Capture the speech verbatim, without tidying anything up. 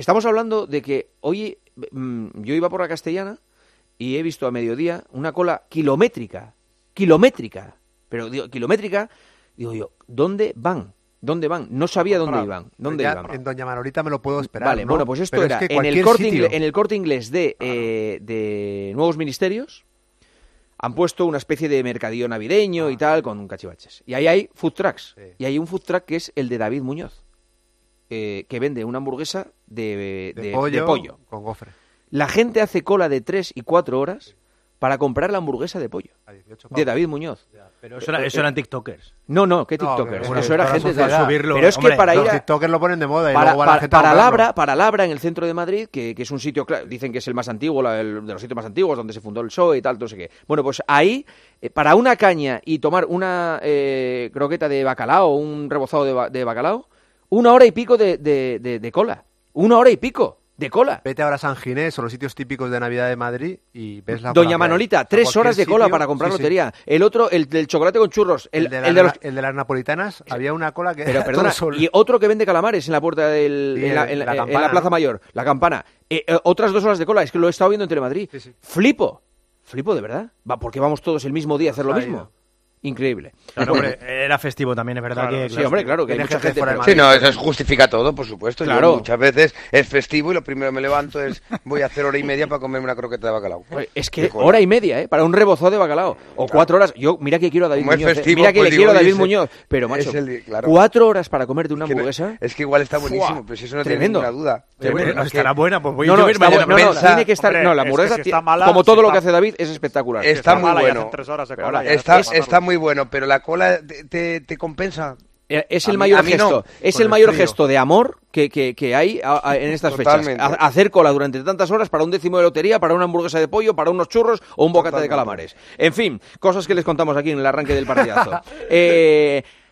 estamos hablando de que hoy mmm, yo iba por la Castellana y he visto a mediodía una cola kilométrica, kilométrica, pero digo, kilométrica, digo yo, ¿dónde van? ¿Dónde van? No sabía dónde iban. ¿Dónde ya, iban? En Doña Manolita me lo puedo esperar. Vale, ¿no? bueno, pues esto Pero era es que en, el corte sitio... inglés, en el Corte Inglés de, claro. eh, de Nuevos Ministerios. Han puesto una especie de mercadillo navideño ah. y tal, con cachivaches. Y ahí hay food trucks. Sí. Y hay un food truck que es el de David Muñoz, eh, que vende una hamburguesa de, de, de, pollo, de pollo. Con gofre. La gente hace cola de tres y cuatro horas sí. para comprar la hamburguesa de pollo. De David Muñoz. Ya, pero eso, era, eso eran TikTokers. No, no, ¿qué TikTokers? No, bueno, eso era gente de subirlo. Pero es Hombre, que para ir los a... TikTokers lo ponen de moda y para, luego va para, la gente para a Labra, para Labra, en el centro de Madrid, que, que es un sitio, dicen que es el más antiguo, la, el, de los sitios más antiguos, donde se fundó el P S O E y tal, no sé qué. Bueno, pues ahí, eh, para una caña y tomar una eh, croqueta de bacalao, un rebozado de, de bacalao, una hora y pico de, de, de, de cola. Una hora y pico. De cola. Vete ahora a San Ginés o los sitios típicos de Navidad de Madrid y ves la Doña Manolita, tres horas de sitio, cola para comprar sí, lotería. Sí. El otro, el del chocolate con churros. El, el, de, la, el, de, los... el de las napolitanas, había una cola que... Pero perdona, y otro que vende calamares en la puerta del... Sí, en, la, en, la la, campana, en la Plaza ¿no? Mayor, la campana. Eh, eh, otras dos horas de cola, es que lo he estado viendo en Telemadrid. Sí, sí. Flipo. Flipo, de verdad. Va, ¿por qué vamos todos el mismo día a hacer lo mismo? Increíble. Claro, hombre, era festivo también, es verdad claro, que... Sí, claro, hombre, claro, que hay mucha gente... Pero... Sí, no, eso justifica todo, por supuesto. Claro. Yo muchas veces es festivo y lo primero que me levanto es voy a hacer hora y media para comerme una croqueta de bacalao. Es que hora y media, ¿eh? Para un rebozado de bacalao. O claro. cuatro horas. Yo, mira que quiero a David Como Muñoz. Festivo, ¿eh? Mira que pues le digo, quiero a David ese, Muñoz. Pero, macho, el, claro. cuatro horas para comerte una es que hamburguesa... No, es que igual está buenísimo, pero si eso no Tremendo. tiene ninguna duda. Tremendo. No, estará que... buena, pues voy no, a no, subir está mañana. No, no, pensa... tiene que estar... Hombre, no, la hamburguesa, es que si mala, como todo si lo está... que hace David, es espectacular. Está, está muy bueno. Tres horas de cola, está, está muy bueno, pero la cola te, te, te compensa. Es el a mayor mí, gesto, no, es el mayor gesto de amor que, que, que hay a, a, en estas Totalmente. fechas. A, hacer cola durante tantas horas para un décimo de lotería, para una hamburguesa de pollo, para unos churros o un bocata de calamares. En fin, cosas que les contamos aquí en el arranque del partidazo. eh,